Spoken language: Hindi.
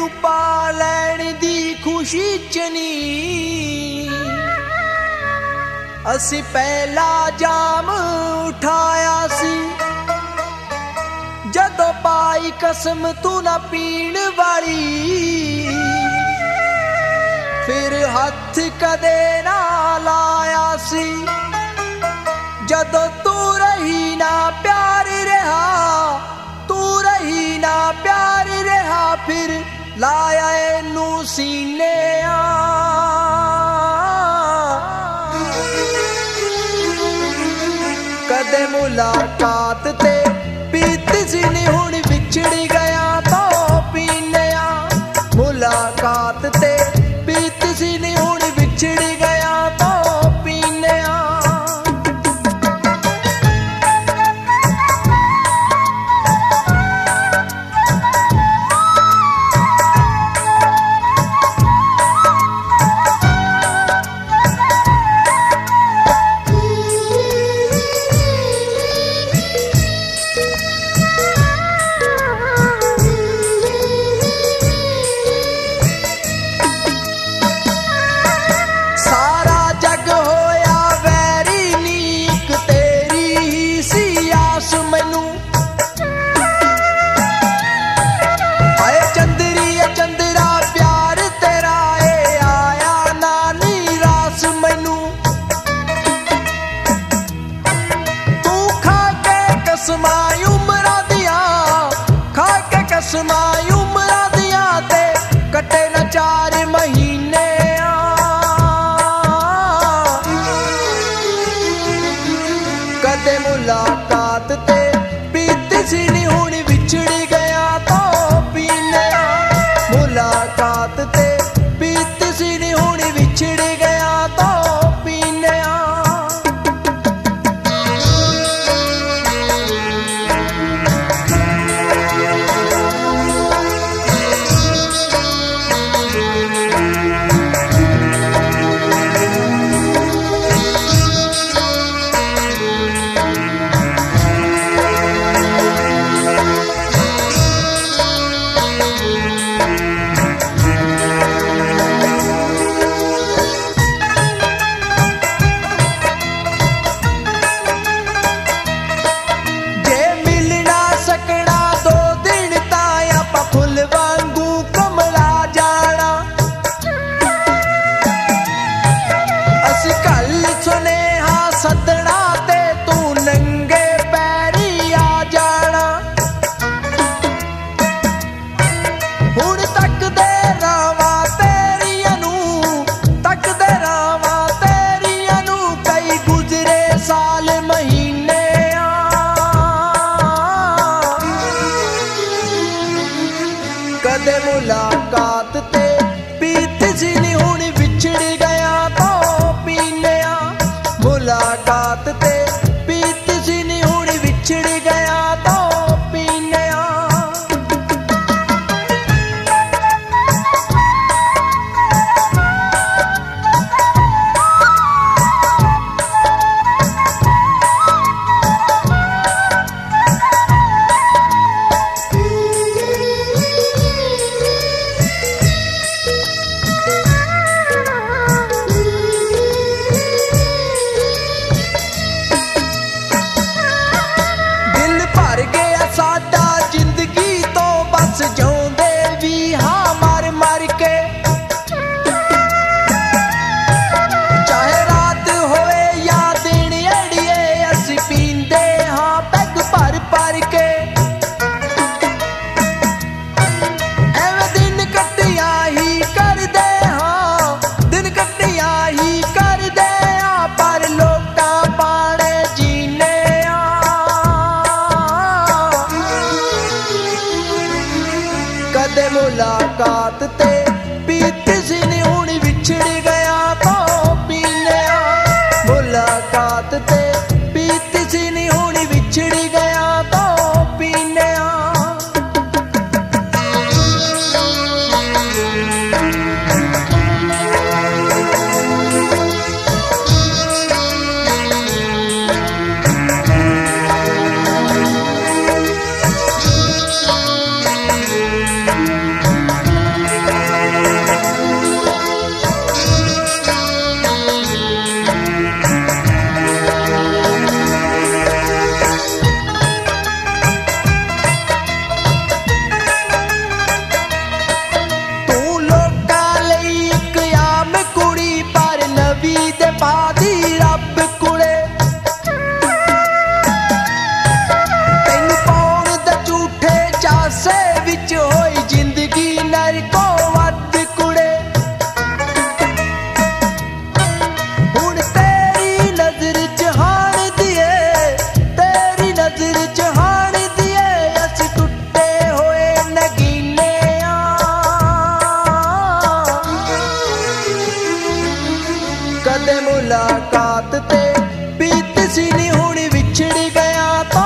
मैनू पा लैण दी खुशी च नी असी पहला जाम उठाया सी जदों पाई कसम तू ना पीण वाली फिर हथ कदे ना लाया सी जदों तू रही ना प्यार रहा तू रही ना प्यार रहा फिर लाया एनू सीने कदे मुलाकात ते पीत सी नी हुण विछड़ गया तो पीने मुलाकात ते पीत सी नी हुण विछड़ गया तो पीने कसमां उमरां दियां ते कटे न 4 महीने कदे मुलाकात ते पीत सी नी हुण विछड़ गया तो पीने मुलाकात ते पीत सी नी हुण विछड़ गया तो पीने सदना ते तू नंगे पैरी आ जाना हुण तक दे रावां तेरियां नू तक दे रावां तेरियां नू कई गुजरे साल महीने कदे मुलाकात ते पीत सी नी हुण विछड़ गया तो पीने मुलाकात ते पीत सी नी हुण विछड़ गया तो पीने मुलाकात ते पीत सी नी हुण विछड़ गया तो पीने मुलाकात ते पीत सी नी हुण विछड़ गया तो पीने बीत सी नी हुण विछड़ गया तो